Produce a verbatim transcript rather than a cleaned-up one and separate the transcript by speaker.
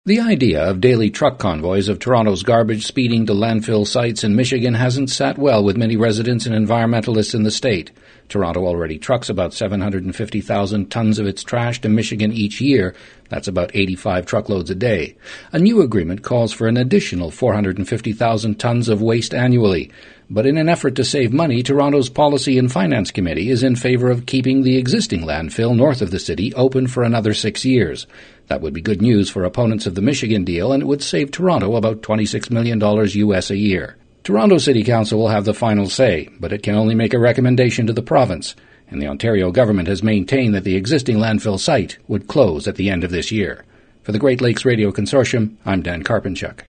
Speaker 1: The idea of daily truck convoys of Toronto's garbage speeding to landfill sites in Michigan hasn't sat well with many residents and environmentalists in the state. Toronto already trucks about seven hundred fifty thousand tons of its trash to Michigan each year. That's about eighty-five truckloads a day. A new agreement calls for an additional four hundred fifty thousand tons of waste annually. But in an effort to save money, Toronto's Policy and Finance Committee is in favor of keeping the existing landfill north of the city open for another six years. That would be good news for opponents of the Michigan deal, and it would save Toronto about twenty-six million dollars U S a year. Toronto City Council will have the final say, but it can only make a recommendation to the province, and the Ontario government has maintained that the existing landfill site would close at the end of this year. For the Great Lakes Radio Consortium, I'm Dan Karpinchuk.